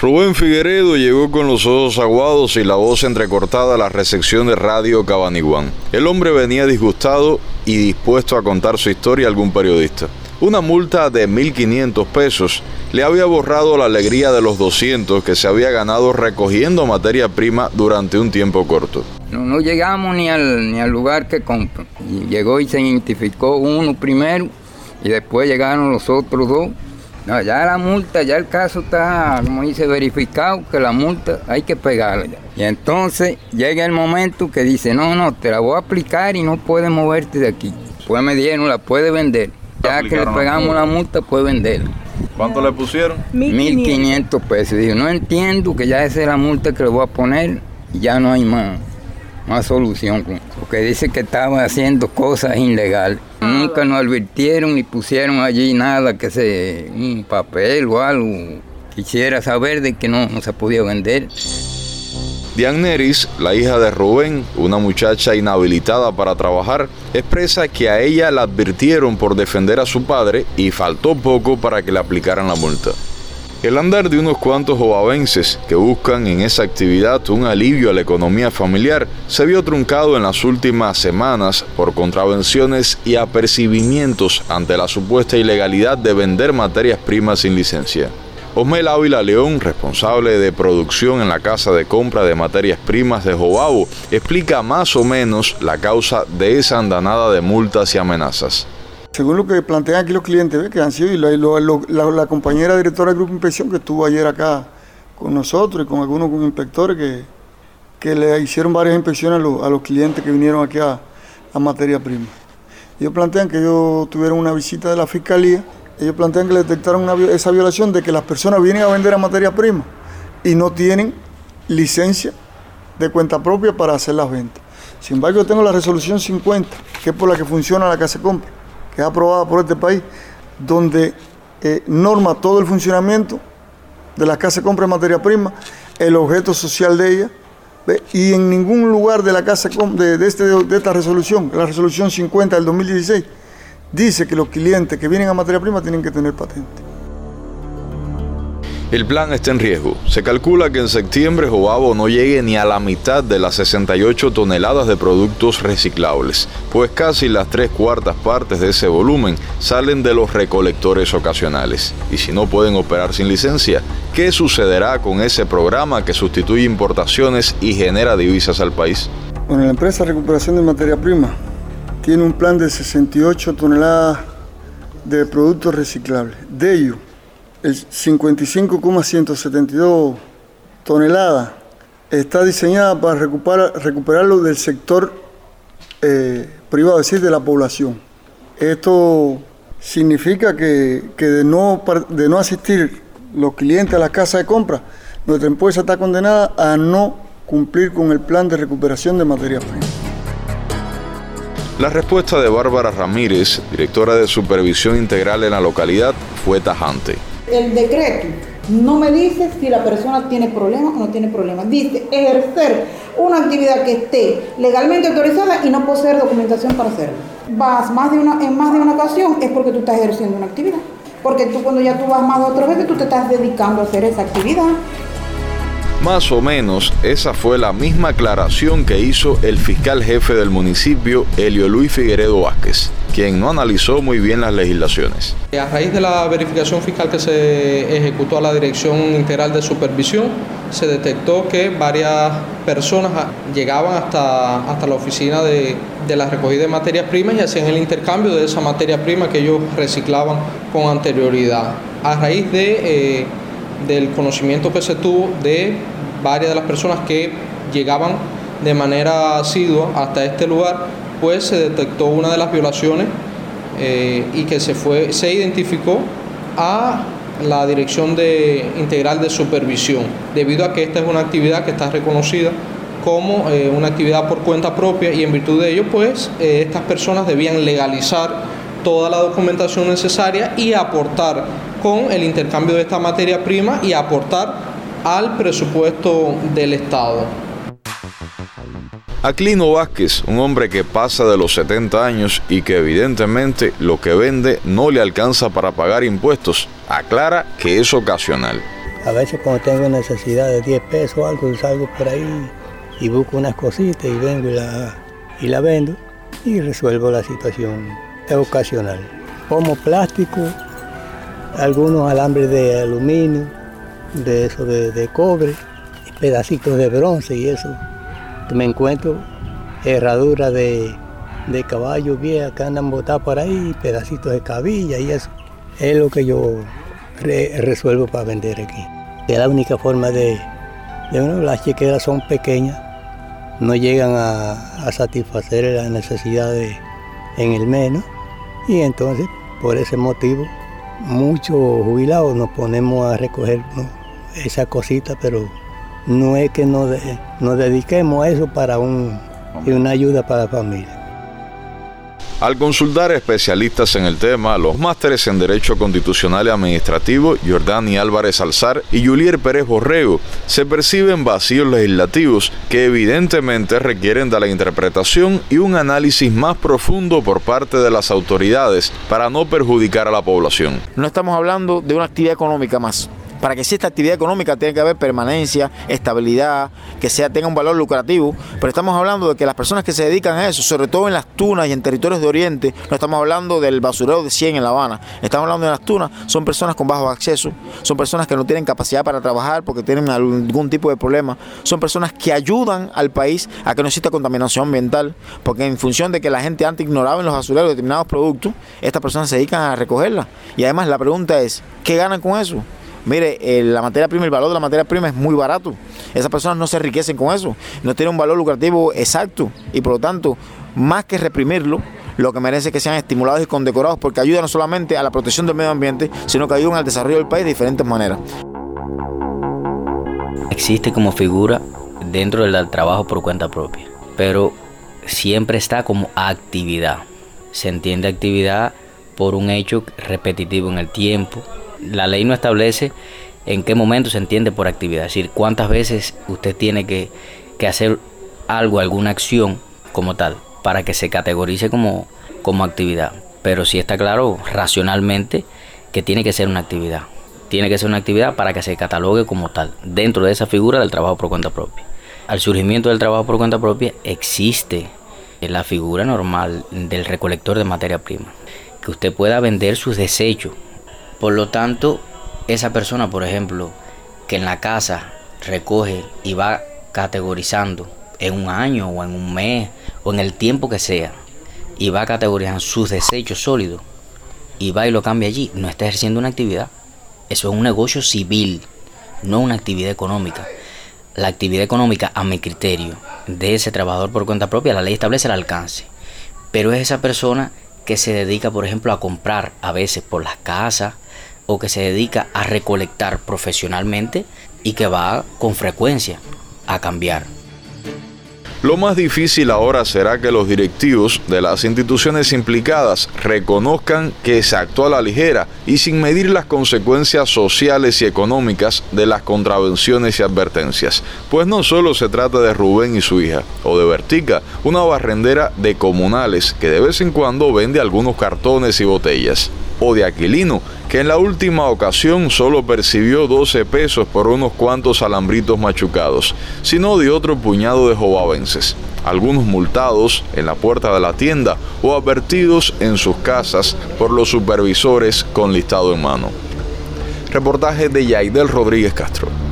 Rubén Figueredo llegó con los ojos aguados y la voz entrecortada a la recepción de Radio Cabaniguán. El hombre venía disgustado y dispuesto a contar su historia a algún periodista. Una multa de 1.500 pesos le había borrado la alegría de los 200 que se había ganado recogiendo materia prima durante un tiempo corto. No llegamos ni al lugar que compran. Llegó y se identificó uno primero y después llegaron los otros dos. No, ya la multa, ya el caso está, como dice, verificado, que la multa hay que pegarla. Y entonces llega el momento que dice, no, te la voy a aplicar y no puedes moverte de aquí. Pues me dijeron, la puede vender. Ya que le pegamos la multa, puede venderla. ¿Cuánto le pusieron? 1.500 pesos. Digo, no entiendo que ya esa es la multa que le voy a poner y ya no hay más solución. Porque dice que estaba haciendo cosas ilegales. Nunca nos advirtieron ni pusieron allí nada, un papel o algo. Quisiera saber de que no se podía vender. Dianneris, la hija de Rubén, una muchacha inhabilitada para trabajar, expresa que a ella la advirtieron por defender a su padre y faltó poco para que le aplicaran la multa. El andar de unos cuantos jovavenses que buscan en esa actividad un alivio a la economía familiar se vio truncado en las últimas semanas por contravenciones y apercibimientos ante la supuesta ilegalidad de vender materias primas sin licencia. Osmel Ávila León, responsable de producción en la Casa de Compra de Materias Primas de Jobabo, explica más o menos la causa de esa andanada de multas y amenazas. Según lo que plantean aquí los clientes, que han sido, y la compañera directora del Grupo Inspección que estuvo ayer acá con nosotros y con algunos inspectores que le hicieron varias inspecciones a los clientes que vinieron aquí a materia prima. Ellos plantean que ellos tuvieron una visita de la Fiscalía. Ellos plantean que le detectaron esa violación de que las personas vienen a vender a materia prima y no tienen licencia de cuenta propia para hacer las ventas. Sin embargo, yo tengo la resolución 50, que es por la que funciona la Casa de Compra, que es aprobada por este país, donde norma todo el funcionamiento de la Casa de Compra de materia prima, el objeto social de ella, y en ningún lugar de la Casa de esta resolución, la resolución 50 del 2016, dice que los clientes que vienen a materia prima tienen que tener patente. El plan está en riesgo. Se calcula que en septiembre Jobabo no llegue ni a la mitad de las 68 toneladas de productos reciclables, pues casi las 3/4 partes de ese volumen salen de los recolectores ocasionales. Y si no pueden operar sin licencia, ¿qué sucederá con ese programa que sustituye importaciones y genera divisas al país? Bueno, la empresa de recuperación de materia prima tiene un plan de 68 toneladas de productos reciclables. De ellos, el 55,172 toneladas está diseñada para recuperarlo del sector privado, es decir, de la población. Esto significa que de no asistir los clientes a la casa de compra, nuestra empresa está condenada a no cumplir con el plan de recuperación de materia prima. La respuesta de Bárbara Ramírez, directora de Supervisión Integral en la localidad, fue tajante. El decreto no me dice si la persona tiene problemas o no tiene problemas. Dice ejercer una actividad que esté legalmente autorizada y no poseer documentación para hacerlo. Vas en más de una ocasión es porque tú estás ejerciendo una actividad. Porque cuando ya tú vas más de otra vez, tú te estás dedicando a hacer esa actividad. Más o menos, esa fue la misma aclaración que hizo el fiscal jefe del municipio, Elio Luis Figueredo Vázquez, quien no analizó muy bien las legislaciones. A raíz de la verificación fiscal que se ejecutó a la Dirección Integral de Supervisión, se detectó que varias personas llegaban hasta la oficina de la recogida de materias primas y hacían el intercambio de esa materia prima que ellos reciclaban con anterioridad. A raíz del conocimiento que se tuvo de varias de las personas que llegaban de manera asidua hasta este lugar, pues se detectó una de las violaciones y que se identificó a la Dirección Integral de Supervisión, debido a que esta es una actividad que está reconocida como una actividad por cuenta propia y en virtud de ello, pues estas personas debían legalizar toda la documentación necesaria y aportar con el intercambio de esta materia prima y aportar al presupuesto del Estado. Aquilino Vázquez, un hombre que pasa de los 70 años y que evidentemente lo que vende no le alcanza para pagar impuestos, aclara que es ocasional. A veces cuando tengo necesidad de 10 pesos o algo, salgo por ahí y busco unas cositas y vengo y la vendo y resuelvo la situación ocasional. Como plástico, algunos alambres de aluminio, de eso de cobre, pedacitos de bronce y eso. Me encuentro herraduras de caballos viejos que andan botados por ahí, pedacitos de cabilla y eso. Es lo que yo resuelvo para vender aquí. Es la única forma las chequeras son pequeñas, no llegan a satisfacer las necesidades en el mes, ¿no? Y entonces, por ese motivo, muchos jubilados nos ponemos a recoger, ¿no?, esa cosita, pero no es que nos dediquemos a eso para una ayuda para la familia. Al consultar especialistas en el tema, los másteres en Derecho Constitucional y Administrativo, Jordani Álvarez Alzar y Julier Pérez Borrego, se perciben vacíos legislativos que evidentemente requieren de la interpretación y un análisis más profundo por parte de las autoridades para no perjudicar a la población. No estamos hablando de una actividad económica más. Para que exista actividad económica tiene que haber permanencia, estabilidad, que tenga un valor lucrativo, pero estamos hablando de que las personas que se dedican a eso, sobre todo en las tunas y en territorios de Oriente, no estamos hablando del basurero de 100 en La Habana, estamos hablando de las tunas, son personas con bajo acceso, son personas que no tienen capacidad para trabajar porque tienen algún tipo de problema, son personas que ayudan al país a que no exista contaminación ambiental, porque en función de que la gente antes ignoraba en los basureros determinados productos, estas personas se dedican a recogerlas. Y además la pregunta es, ¿qué ganan con eso? Mire, la materia prima, el valor de la materia prima es muy barato. Esas personas no se enriquecen con eso, no tienen un valor lucrativo exacto y por lo tanto, más que reprimirlo, lo que merece es que sean estimulados y condecorados porque ayudan no solamente a la protección del medio ambiente, sino que ayudan al desarrollo del país de diferentes maneras. Existe como figura dentro del trabajo por cuenta propia, pero siempre está como actividad. Se entiende actividad por un hecho repetitivo en el tiempo. La ley no establece en qué momento se entiende por actividad, es decir, cuántas veces usted tiene que hacer algo, alguna acción como tal, para que se categorice como actividad. Pero sí está claro racionalmente que tiene que ser una actividad. Tiene que ser una actividad para que se catalogue como tal, dentro de esa figura del trabajo por cuenta propia. Al surgimiento del trabajo por cuenta propia existe la figura normal del recolector de materia prima, que usted pueda vender sus desechos. Por lo tanto, esa persona, por ejemplo, que en la casa recoge y va categorizando en un año o en un mes o en el tiempo que sea, y va categorizando sus desechos sólidos y va y lo cambia allí, no está ejerciendo una actividad. Eso es un negocio civil, no una actividad económica. La actividad económica, a mi criterio, de ese trabajador por cuenta propia, la ley establece el alcance, pero es esa persona que se dedica, por ejemplo, a comprar a veces por las casas, o que se dedica a recolectar profesionalmente y que va con frecuencia a cambiar. Lo más difícil ahora será que los directivos de las instituciones implicadas reconozcan que se actuó a la ligera y sin medir las consecuencias sociales y económicas de las contravenciones y advertencias. Pues no solo se trata de Rubén y su hija, o de Bertica, una barrendera de comunales que de vez en cuando vende algunos cartones y botellas, o de Aquilino, que en la última ocasión solo percibió 12 pesos por unos cuantos alambritos machucados, sino de otro puñado de jovavenses, algunos multados en la puerta de la tienda o advertidos en sus casas por los supervisores con listado en mano. Reportaje de Yaidel Rodríguez Castro.